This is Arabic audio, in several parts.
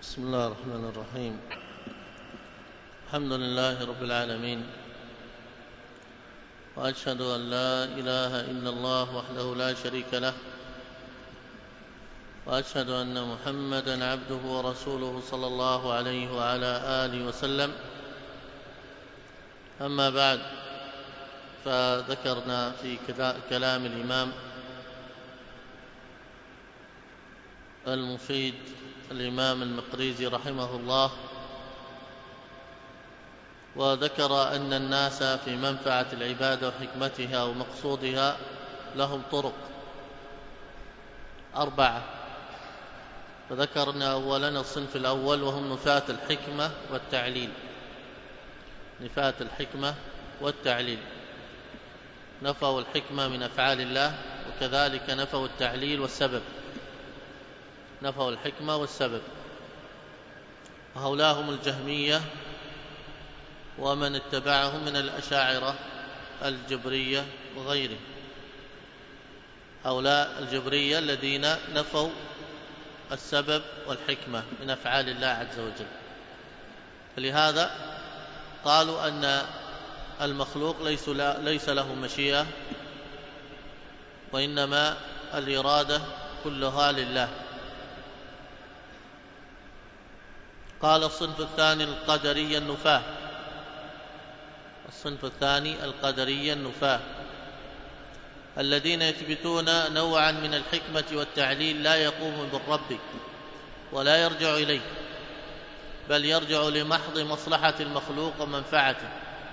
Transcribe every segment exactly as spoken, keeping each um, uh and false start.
بسم الله الرحمن الرحيم. الحمد لله رب العالمين، وأشهد أن لا إله إلا الله وحده لا شريك له، وأشهد أن محمدًا عبده ورسوله صلى الله عليه وعلى آله وسلم. أما بعد، فذكرنا في كلام الإمام المفيد الإمام المقريزي رحمه الله، وذكر أن الناس في منفعة العبادة وحكمتها ومقصودها لهم طرق أربعة. فذكرنا أولاً الصنف الأول وهم نفاة الحكمة والتعليل. نفاة الحكمة والتعليل، نفوا الحكمة من أفعال الله، وكذلك نفوا التعليل والسبب، نفوا الحكمة والسبب. وهؤلاء هم الجهمية ومن اتبعهم من الأشاعرة الجبرية وغيرهم. هؤلاء الجبرية الذين نفوا السبب والحكمة من أفعال الله عز وجل. فلهذا قالوا أن المخلوق ليس ليس له مشيئة، وإنما الإرادة كلها لله. قال الصنف الثاني القدرية النفاة. الصنف الثاني القدرية النفاة الذين يثبتون نوعا من الحكمة والتعليل لا يقوم بالرب ولا يرجع إليه، بل يرجع لمحض مصلحة المخلوق ومنفعته.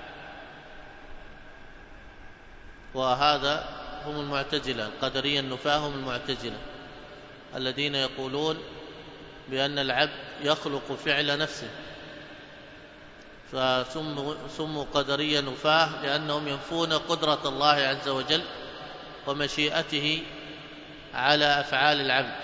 وهذا هم المعتزلة. القدرية النفاة هم المعتزلة الذين يقولون بأن العبد يخلق فعل نفسه، فسموا قدرية نفاة لأنهم ينفون قدرة الله عز وجل ومشيئته على أفعال العبد.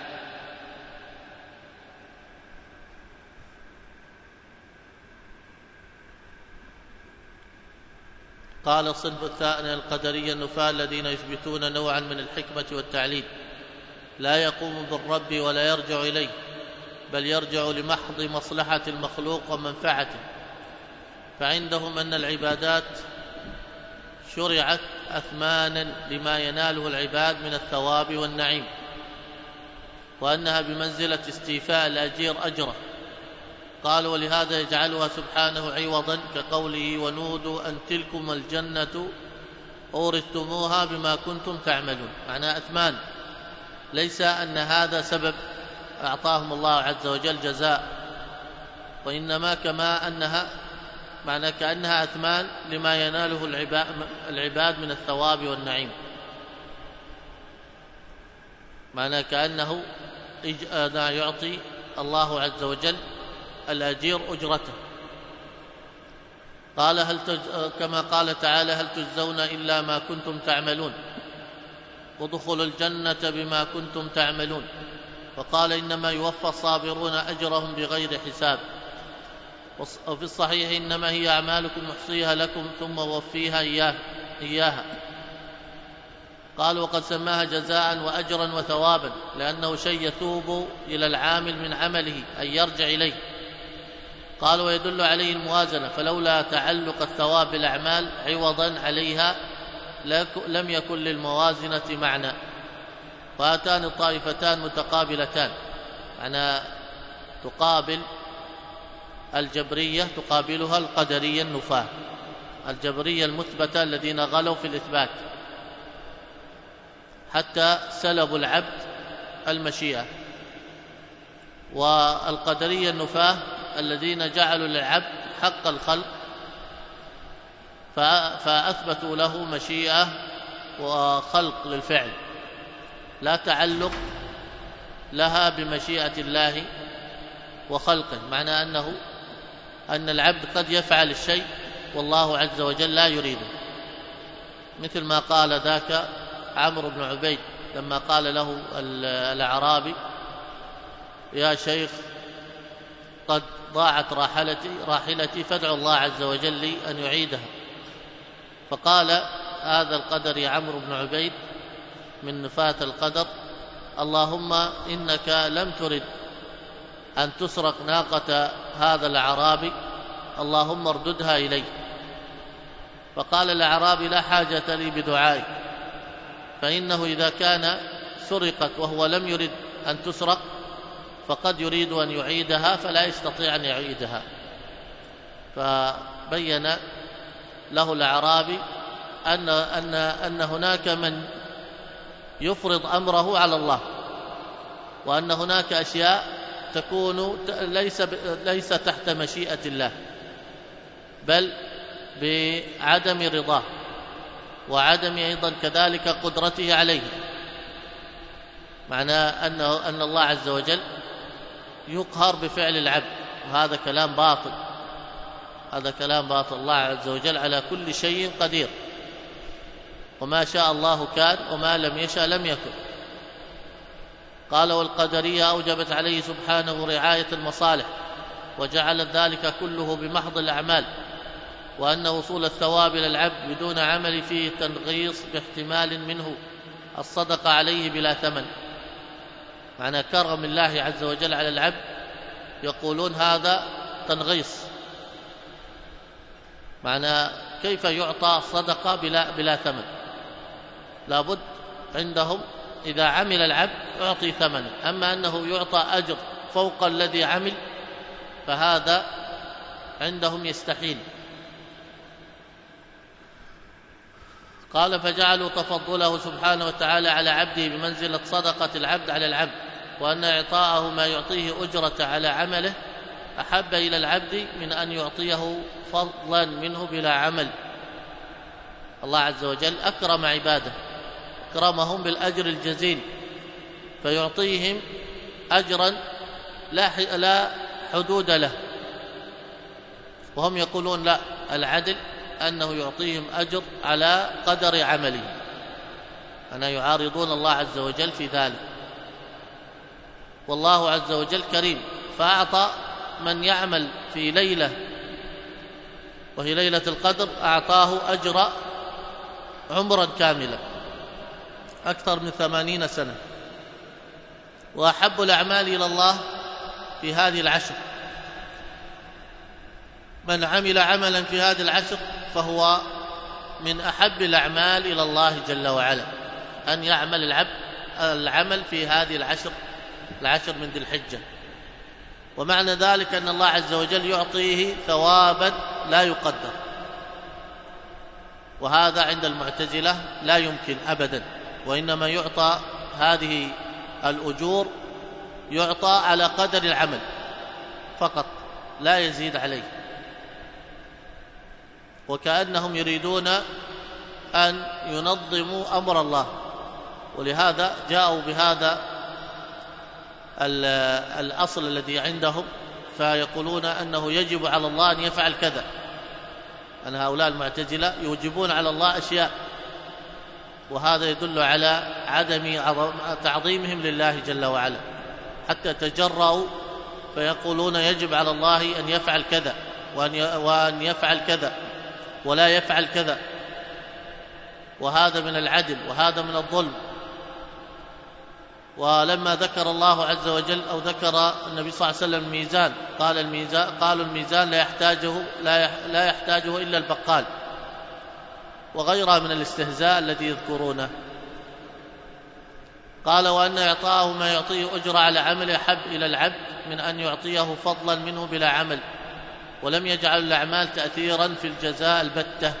قال الصنف الثاني القدرية النفاة الذين يثبتون نوعا من الحكمة والتعليل لا يقوم بالرب ولا يرجع إليه، بل يرجع لمحض مصلحة المخلوق ومنفعته. فعندهم أن العبادات شرعت أثمانا لما يناله العباد من الثواب والنعيم، وأنها بمنزلة استيفاء الأجير أجره. قالوا ولهذا يجعلها سبحانه عوضا، كقوله ونودوا أن تلكم الجنة أورثتموها بما كنتم تعملون. معنى أثمان، ليس أن هذا سبب أعطاهم الله عز وجل جزاء، وإنما كما أنها معنى كأنها أثمان لما يناله العباد من الثواب والنعيم. معنى كأنه يعطي الله عز وجل الأجير أجرته. قال هل تج... كما قال تعالى هل تجزون إلا ما كنتم تعملون ودخلوا الجنة بما كنتم تعملون. وقال إنما يوفى الصابرون أجرهم بغير حساب. وفي الصحيح إنما هي أعمالكم نحصيها لكم ثم وفيها إياه إياها. قال وقد سماها جزاء وأجرا وثوابا، لأنه شيء يثوب إلى العامل من عمله أن يرجع إليه. قال ويدل عليه الموازنة، فلولا تعلق الثواب بالأعمال عوضا عليها لم يكن للموازنة معنى. وهاتان الطائفتان متقابلتان، معنى تقابل الجبرية تقابلها القدرية النفاة. الجبرية المثبتة الذين غلوا في الإثبات حتى سلبوا العبد المشيئة، والقدرية النفاة الذين جعلوا للعبد حق الخلق فأثبتوا له مشيئة وخلق للفعل، لا تعلق لها بمشيئة الله وخلقه. معنى أنه أن العبد قد يفعل الشيء والله عز وجل لا يريده، مثل ما قال ذاك عمرو بن عبيد لما قال له الأعرابي يا شيخ قد ضاعت راحلتي راحلتي فادعو الله عز وجل لي أن يعيدها. فقال هذا القدري عمرو بن عبيد من نفاة القدر اللهم إنك لم ترد أن تسرق ناقة هذا الأعرابي، اللهم ارددها إلي. فقال الأعرابي: لا حاجة لي بدعائك، فإنه إذا كان سرقت وهو لم يرد أن تسرق فقد يريد أن يعيدها فلا يستطيع أن يعيدها. فبين له الأعرابي أن, أن, أن هناك من يفرض أمره على الله، وأن هناك أشياء تكون ليس, ليس تحت مشيئة الله بل بعدم رضاه وعدم أيضا كذلك قدرته عليه. معناه أنه أن الله عز وجل يقهر بفعل العبد، وهذا كلام باطل، هذا كلام باطل. الله عز وجل على كل شيء قدير، وما شاء الله كان وما لم يشاء لم يكن. قال: والقدرية أوجبت عليه سبحانه رعاية المصالح وجعلت ذلك كله بمحض الأعمال، وأن وصول الثواب إلى العبد بدون عمل فيه تنغيص باحتمال منه الصدقة عليه بلا ثمن. معنى كرم الله عز وجل على العبد يقولون هذا تنغيص، معنى كيف يعطى الصدقة بلا, بلا ثمن؟ لابد عندهم إذا عمل العبد يعطي ثمن، أما أنه يعطى أجر فوق الذي عمل فهذا عندهم يستحيل. قال: فجعلوا تفضله سبحانه وتعالى على عبده بمنزلة صدقة العبد على العبد، وأن إعطاءه ما يعطيه أجرة على عمله أحب إلى العبد من أن يعطيه فضلا منه بلا عمل. الله عز وجل أكرم عباده، أكرمهم بالأجر الجزيل، فيعطيهم أجرا لا حدود له، وهم يقولون لا، العدل أنه يعطيهم أجر على قدر عمله، أنا يعارضون الله عز وجل في ذلك. والله عز وجل كريم، فأعطى من يعمل في ليلة وهي ليلة القدر أعطاه أجر عمرا كاملا أكثر من ثمانين سنة. وأحب الأعمال إلى الله في هذه العشر، من عمل عملا في هذه العشر فهو من أحب الأعمال إلى الله جل وعلا، أن يعمل العبد العمل في هذه العشر العشر من ذي الحجة. ومعنى ذلك أن الله عز وجل يعطيه ثوابا لا يقدر، وهذا عند المعتزلة لا يمكن أبدا، وإنما يعطى هذه الأجور يعطى على قدر العمل فقط لا يزيد عليه، وكأنهم يريدون أن ينظموا أمر الله، ولهذا جاءوا بهذا الأصل الذي عندهم، فيقولون أنه يجب على الله أن يفعل كذا. أن هؤلاء المعتزلة يوجبون على الله أشياء، وهذا يدل على عدم تعظيمهم لله جل وعلا، حتى تجرؤوا فيقولون يجب على الله أن يفعل كذا وأن يفعل كذا ولا يفعل كذا، وهذا من العدل وهذا من الظلم. ولما ذكر الله عز وجل أو ذكر النبي صلى الله عليه وسلم الميزان، قال الميزان قالوا الميزان لا يحتاجه لا يحتاجه إلا البقال، وغيرها من الاستهزاء الذي يذكرونه. قال: وأن إعطاءه ما يعطيه أجر على عمل أحب إلى العبد من أن يعطيه فضلا منه بلا عمل، ولم يجعل الأعمال تأثيرا في الجزاء البتة،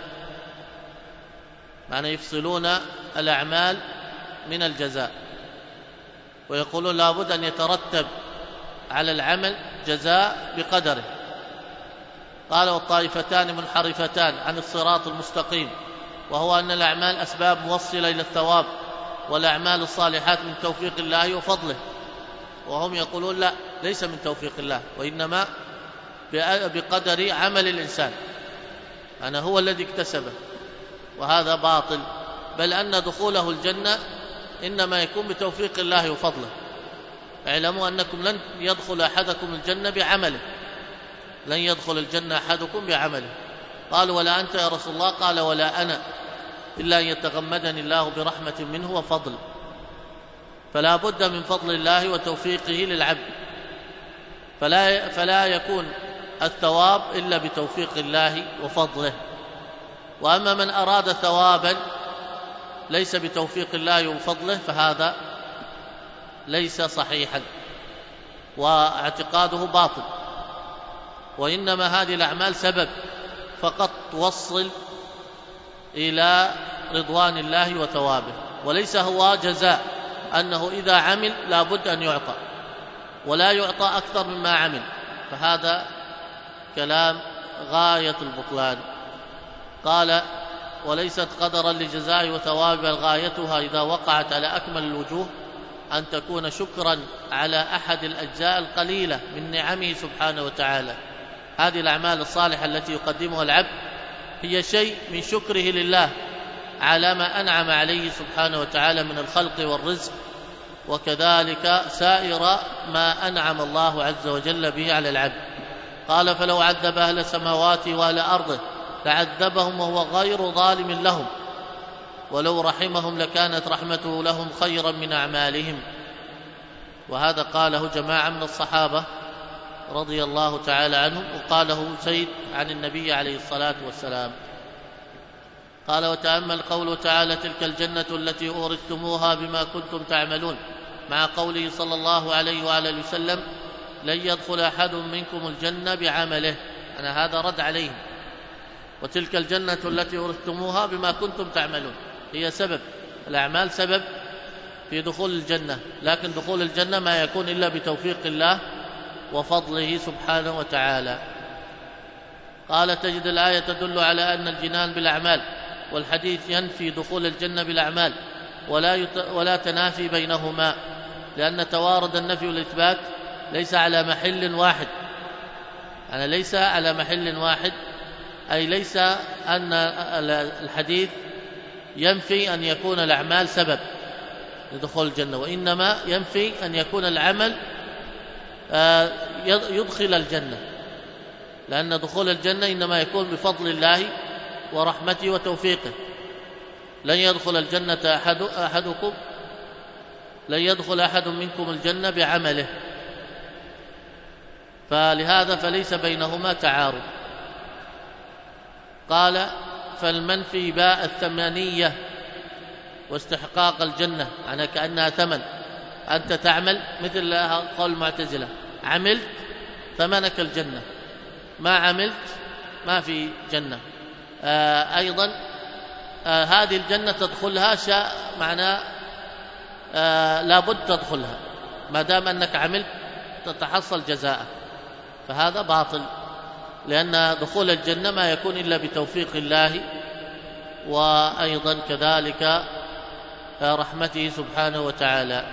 معنى يفصلون الأعمال من الجزاء، ويقولون لابد أن يترتب على العمل جزاء بقدره. قال: والطائفتان منحرفتان عن الصراط المستقيم، وهو أن الأعمال أسباب موصلة إلى الثواب، والأعمال الصالحات من توفيق الله وفضله. وهم يقولون لا، ليس من توفيق الله، وإنما بقدر عمل الإنسان، أنا هو الذي اكتسبه، وهذا باطل، بل أن دخوله الجنة إنما يكون بتوفيق الله وفضله. اعلموا أنكم لن يدخل أحدكم الجنة بعمله، لن يدخل الجنة أحدكم بعمله. قالوا: ولا أنت يا رسول الله؟ قال: ولا أنا، إلا أن يتغمدني الله برحمة منه وفضل. فلا بد من فضل الله وتوفيقه للعبد. فلا, فلا يكون الثواب إلا بتوفيق الله وفضله. وأما من أراد ثوابا ليس بتوفيق الله وفضله فهذا ليس صحيحا واعتقاده باطل، وإنما هذه الأعمال سبب فقط توصل إلى رضوان الله وثوابه، وليس هو جزاء أنه إذا عمل لا بد أن يعطى ولا يعطى أكثر مما عمل، فهذا كلام غاية البطلان. قال: وليست قدرا لجزاء وثواب، بل غايتها إذا وقعت على أكمل الوجوه أن تكون شكرا على أحد الأجزاء القليلة من نعمه سبحانه وتعالى. هذه الأعمال الصالحة التي يقدمها العبد هي شيء من شكره لله على ما أنعم عليه سبحانه وتعالى من الخلق والرزق، وكذلك سائر ما أنعم الله عز وجل به على العبد. قال: فلو عذب أهل السماوات وأهل أرضه لعذبهم وهو غير ظالم لهم، ولو رحمهم لكانت رحمته لهم خيرا من أعمالهم. وهذا قاله جماعة من الصحابة رضي الله تعالى عنهم، وقاله سيد عن النبي عليه الصلاة والسلام. قال: وتأمل قوله تعالى: تلك الجنة التي أورثتموها بما كنتم تعملون، مع قوله صلى الله عليه وآله وسلم: لن يدخل أحد منكم الجنة بعمله. أنا هذا رد عليهم. وتلك الجنة التي أورثتموها بما كنتم تعملون، هي سبب، الأعمال سبب في دخول الجنة، لكن دخول الجنة ما يكون إلا بتوفيق الله وفضله سبحانه وتعالى. قال: تجد الآية تدل على أن الجنان بالأعمال، والحديث ينفي دخول الجنة بالأعمال، ولا, يت... ولا تنافي بينهما، لأن توارد النفي والإثبات ليس على محل واحد. يعني ليس على محل واحد، أي ليس أن الحديث ينفي أن يكون الأعمال سبب لدخول الجنة، وإنما ينفي أن يكون العمل يدخل الجنة، لأن دخول الجنة إنما يكون بفضل الله ورحمته وتوفيقه. لن يدخل الجنة أحد أحدكم لن يدخل أحد منكم الجنة بعمله، فلهذا فليس بينهما تعارض. قال: فالمنفي باء الثمانية واستحقاق الجنة، يعني كأنها ثمن، أنت تعمل مثل قول المعتزلة: عملت ثمنك الجنة، ما عملت ما في جنة. آه أيضا آه هذه الجنة تدخلها شاء معناه آه لابد تدخلها، ما دام أنك عملت تتحصل جزاء، فهذا باطل، لأن دخول الجنة ما يكون إلا بتوفيق الله وأيضا كذلك رحمته سبحانه وتعالى.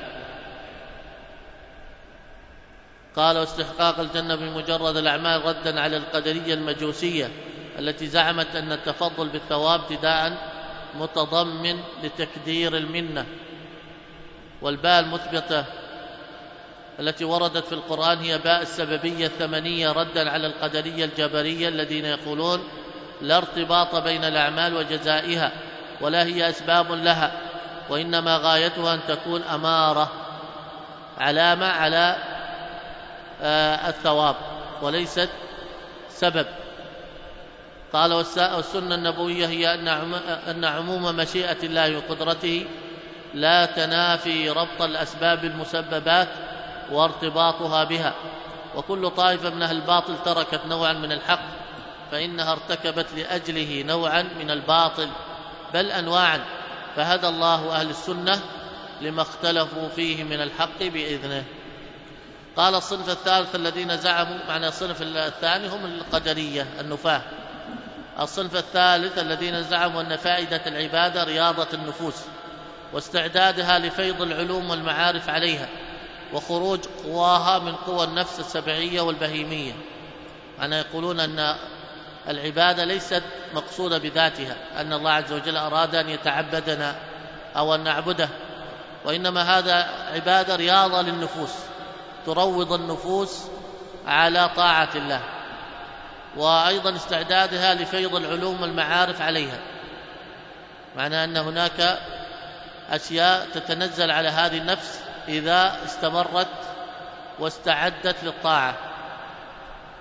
قال: واستحقاق الجنة بمجرد الأعمال ردا على القدرية المجوسية التي زعمت أن التفضل بالثواب ابتداء متضمن لتكدير المنة. والباء المثبتة التي وردت في القرآن هي باء السببية الثمنية ردا على القدرية الجبرية الذين يقولون لا ارتباط بين الأعمال وجزائها، ولا هي أسباب لها، وإنما غايتها أن تكون أمارة، علامة على آه الثواب، وليست سبب. قال: والسنة النبوية هي أن عموم مشيئة الله وقدرته لا تنافي ربط الأسباب المسببات وارتباطها بها، وكل طائفة من أهل الباطل تركت نوعا من الحق فإنها ارتكبت لأجله نوعا من الباطل، بل أنواعا، فهدى الله أهل السنة لما اختلفوا فيه من الحق بإذنه. قال: الصنف الثالث الذين زعموا، معنى الصنف الثاني هم القدرية النفاة. الصنف الثالث الذين زعموا أن فائدة العبادة رياضة النفوس واستعدادها لفيض العلوم والمعارف عليها، وخروج قواها من قوى النفس السبعية والبهيمية. أنا يقولون أن العبادة ليست مقصودة بذاتها، أن الله عز وجل أراد أن يتعبدنا أو أن نعبده، وإنما هذا عبادة رياضة للنفوس، تروض النفوس على طاعة الله، وأيضا استعدادها لفيض العلوم والمعارف عليها، معنى أن هناك أشياء تتنزل على هذه النفس إذا استمرت واستعدت للطاعة،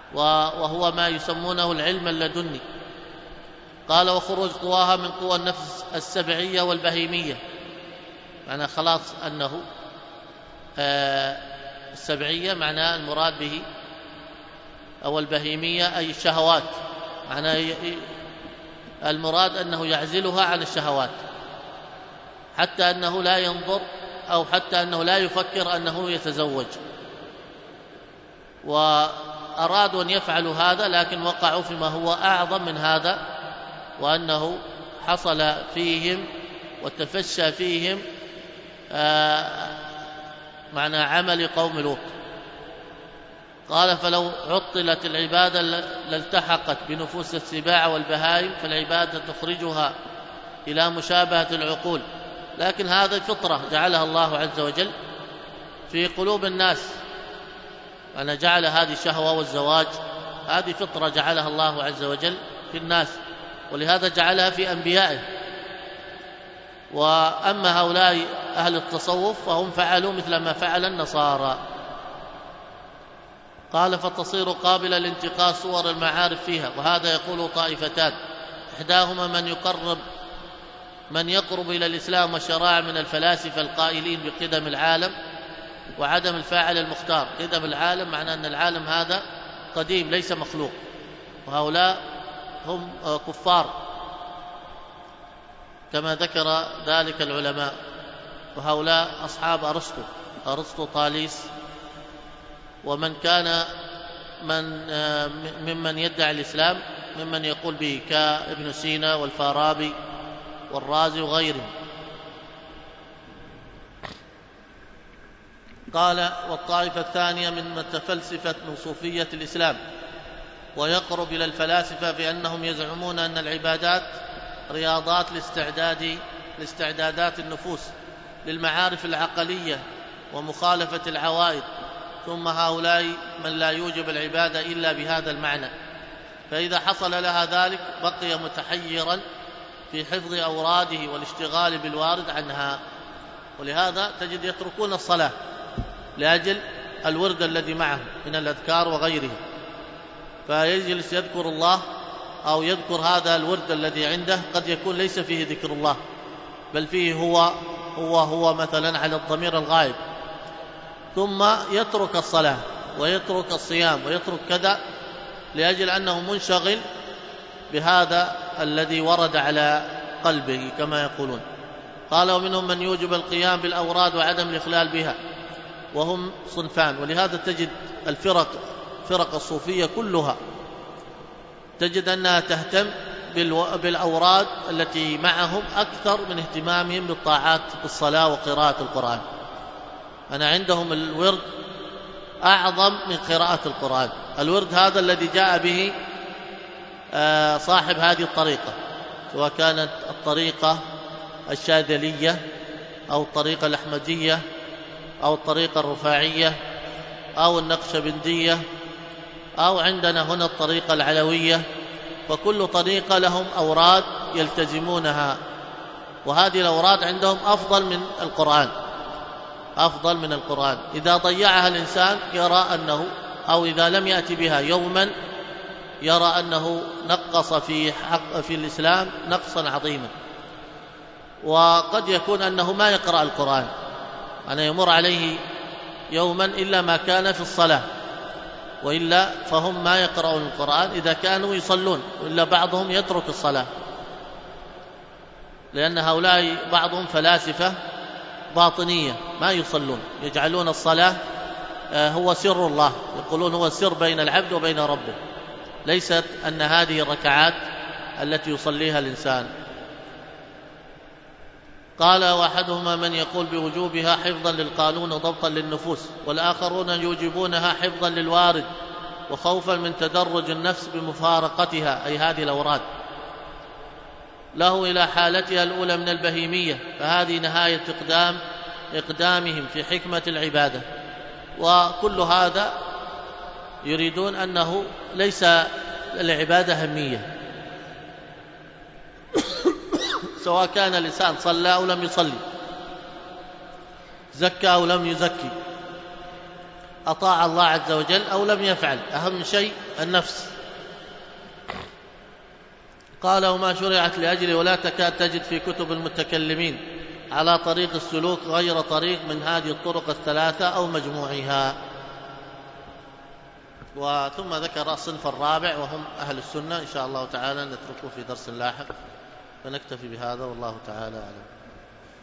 وهو ما يسمونه العلم اللدني. قال وخروج قواها من قوى النفس السبعية والبهيمية، معنى خلاص أنه السبعية معناه المراد به أو البهيمية أي الشهوات، معناه المراد أنه يعزلها عن الشهوات حتى أنه لا ينظر أو حتى أنه لا يفكر أنه يتزوج. وأرادوا أن يفعلوا هذا لكن وقعوا فيما هو أعظم من هذا، وأنه حصل فيهم وتفشى فيهم معنى عمل قوم لوط. قال فلو عطلت العبادة لالتحقت بنفوس السباع والبهائم، فالعبادة تخرجها إلى مشابهة العقول، لكن هذا فطرة جعلها الله عز وجل في قلوب الناس، أنا جعل هذه الشهوة والزواج هذه فطرة جعلها الله عز وجل في الناس، ولهذا جعلها في أنبيائه. وأما هؤلاء أهل التصوف فهم فعلوا مثل ما فعل النصارى. قال فتصير قابلة لانتقاء صور المعارف فيها، وهذا يقول طائفتان، إحداهما من يقرب من يقرب إلى الإسلام والشرائع من الفلاسفة القائلين بقدم العالم وعدم الفاعل المختار. قدم العالم معناه أن العالم هذا قديم ليس مخلوق، وهؤلاء هم كفار كما ذكر ذلك العلماء، وهؤلاء أصحاب أرسطو أرسطو طاليس، ومن كان من ممن يدعي الإسلام ممن يقول به كابن سينا والفارابي والرازي وغيرهم. قال والطائفة الثانية من تفلسفة من صوفية الإسلام ويقرب إلى الفلاسفة بأنهم يزعمون أن العبادات رياضات لاستعداد لاستعدادات النفوس للمعارف العقلية ومخالفة العوائد، ثم هؤلاء من لا يوجب العبادة إلا بهذا المعنى، فإذا حصل لها ذلك بقي متحيرا في حفظ أوراده والاشتغال بالوارد عنها، ولهذا تجد يتركون الصلاة لأجل الورد الذي معه من الأذكار وغيره، فيجلس يذكر الله أو يذكر هذا الورد الذي عنده قد يكون ليس فيه ذكر الله، بل فيه هو هو هو مثلا على الضمير الغائب، ثم يترك الصلاة ويترك الصيام ويترك كذا لأجل أنه منشغل بهذا الذي ورد على قلبه كما يقولون. قال ومنهم من يوجب القيام بالأوراد وعدم الإخلال بها، وهم صنفان، ولهذا تجد الفرق فرق الصوفية كلها تجد أنها تهتم بالأوراد التي معهم أكثر من اهتمامهم بالطاعات بالصلاة وقراءة القرآن. أنا عندهم الورد أعظم من قراءة القرآن، الورد هذا الذي جاء به صاحب هذه الطريقة، سواء كانت الطريقة الشاذلية أو الطريقة الأحمدية أو الطريقة الرفاعية أو النقشبندية أو عندنا هنا الطريقة العلوية، فكل طريقة لهم أوراد يلتزمونها، وهذه الأوراد عندهم أفضل من القرآن أفضل من القرآن. إذا ضيعها الإنسان يرى أنه أو إذا لم يأتي بها يوما يرى أنه نقص في حق في الإسلام نقصا عظيما، وقد يكون أنه ما يقرأ القرآن، أنا يمر عليه يوما إلا ما كان في الصلاة، وإلا فهم ما يقرؤون القرآن إذا كانوا يصلون، وإلا بعضهم يترك الصلاة، لأن هؤلاء بعضهم فلاسفة باطنية ما يصلون، يجعلون الصلاة هو سر الله، يقولون هو السر بين العبد وبين ربه، ليست أن هذه الركعات التي يصليها الإنسان. قال وأحدهما من يقول بوجوبها حفظا للقانون وضبطا للنفوس، والآخرون يوجبونها حفظا للوارد وخوفا من تدرج النفس بمفارقتها، أي هذه الأوراد له إلى حالتها الأولى من البهيمية، فهذه نهاية إقدام إقدامهم في حكمة العبادة. وكل هذا يريدون أنه ليس العبادة همية، سواء كان الإنسان صلى أو لم يصلي، زكى أو لم يزكي، أطاع الله عز وجل أو لم يفعل، أهم شيء النفس. قال وما شرعت لأجله، ولا تكاد تجد في كتب المتكلمين على طريق السلوك غير طريق من هذه الطرق الثلاثة أو مجموعها. وثم ذكر الصنف الرابع وهم أهل السنة، إن شاء الله تعالى نتركه في درس لاحق، فنكتفي بهذا والله تعالى أعلم.